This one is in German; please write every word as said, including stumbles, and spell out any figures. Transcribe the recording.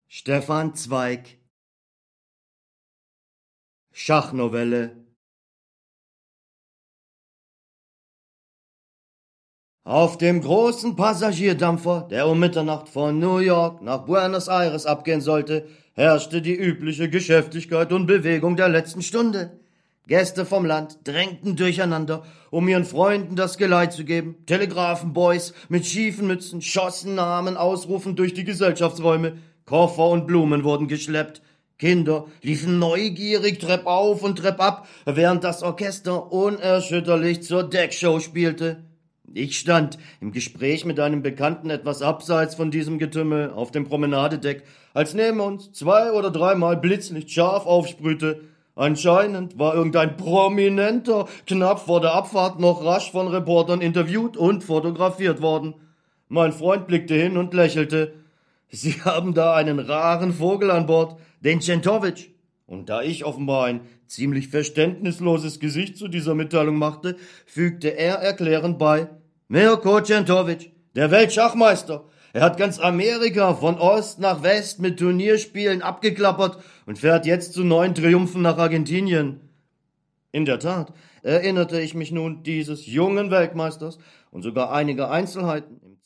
Stefan Zweig. Schachnovelle. Auf dem großen Passagierdampfer, der um Mitternacht von New York nach Buenos Aires abgehen sollte, herrschte die übliche Geschäftigkeit und Bewegung der letzten Stunde. Gäste vom Land drängten durcheinander, um ihren Freunden das Geleit zu geben. Telegrafenboys mit schiefen Mützen schossen Namen ausrufend durch die Gesellschaftsräume. Koffer und Blumen wurden geschleppt. Kinder liefen neugierig treppauf und treppab, während das Orchester unerschütterlich zur Deckshow spielte. Ich stand im Gespräch mit einem Bekannten etwas abseits von diesem Getümmel auf dem Promenadedeck, als neben uns zwei oder dreimal Blitzlicht scharf aufsprühte. Anscheinend war irgendein Prominenter knapp vor der Abfahrt noch rasch von Reportern interviewt und fotografiert worden. Mein Freund blickte hin und lächelte. Sie haben da einen raren Vogel an Bord, den Centovic. Und da ich offenbar ein ziemlich verständnisloses Gesicht zu dieser Mitteilung machte, fügte er erklärend bei: Mirko Centovic, der Weltschachmeister. Er hat ganz Amerika von Ost nach West mit Turnierspielen abgeklappert und fährt jetzt zu neuen Triumphen nach Argentinien. In der Tat erinnerte ich mich nun dieses jungen Weltmeisters und sogar einiger Einzelheiten im